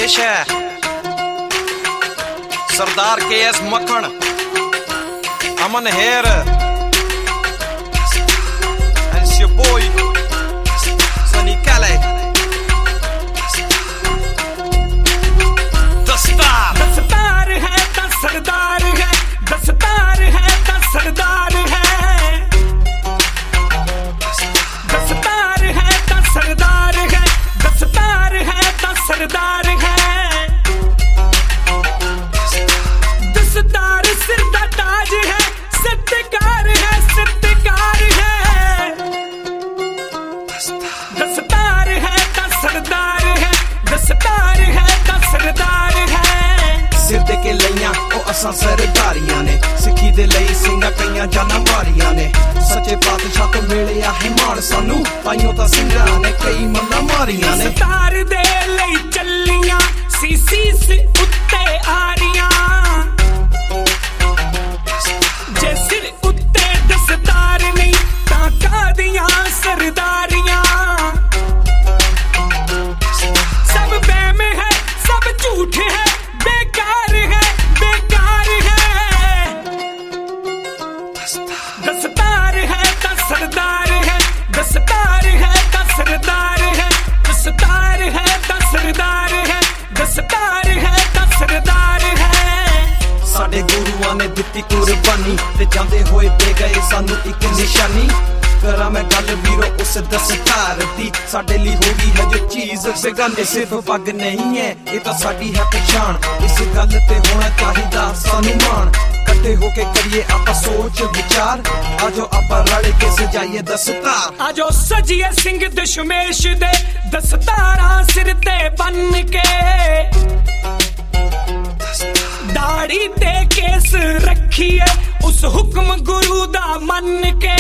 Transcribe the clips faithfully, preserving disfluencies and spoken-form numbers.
पेश है सरदार K S Makhan, Aman here and it's your boy Sunny Kale. दस्तार दस्तार है ता सरदार है, दस्तार है ता सरदार है, दस्तार है ता सरदार है, दस्तार है ता सरदार है, दस्तार सिर दा ताज है, सत्कार है सत्कार है, दस्तार है ता सरदार है, दस्तार है ता सरदार है। सिर दे के लइयां ओ असां सरदारियां ने, सिक्खी दे लई ਸਿੰਘਾਂ ਕਈਆਂ ਜਾਨਾਂ ਮਾਰੀਆਂ ਨੇ, सच्चे पातशाह तो मिलिया है मान सानू, ताइयों तां ਸਿੰਘਾਂ ने कई मन्नां मारियां ने। दस्तार दे लई चलियां सी सीस उत्ते आरियां, जे सिर उत्ते दस्तार नहीं तां कादियां सरदारियां। सब बैम है सब झूठ है, बेकार है बेकार है, दस्तार है ता सरदार है, दस्तार है ता सरदार है, दस्तार है ता सरदार है, दस्तार है ता सरदार है। साडे गुरुआं ने दित्ती कुर्बानी ते जांदे होए दे गए सानू एक निशानी। करा मैं गल वीरो उस दस्तार दी, साडे ली होगी है जो चीज बेगाने, सिर्फ पग नहीं है ये तो साडी है पहचान, इस गल ते होना चाहिदा सानू मान। कट्ठे होके करिए आपां सोच विचार, आजो आपां रल के सजाइए दस्तार, आजो सजिए सिंह दशमेश दे दस्तारां सिर ते बन के, दाढ़ी ते केस रखिए उस हुक्म गुरु दा मन के,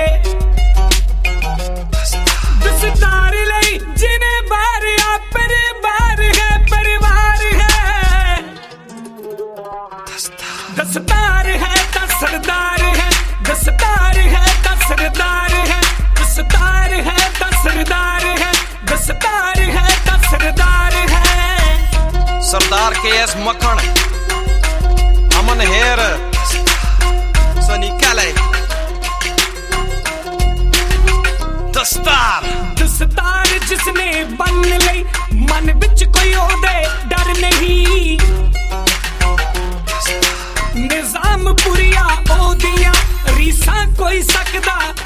दस्तार लई जिने बार आ परिवार है परिवार है, दस्तार है ता सरदार है, दस्तार है ता सरदार है, दस्तार है ता सरदार है, दस्तार है ता सरदार है। सरदार K S Makhan, Aman hair, Sunny काले। दस्तार दस्तार जिसने बन लई मन विच कोई ओदे डर नहीं, निजाम पुरिया ओदियां रीसां कोई सकदा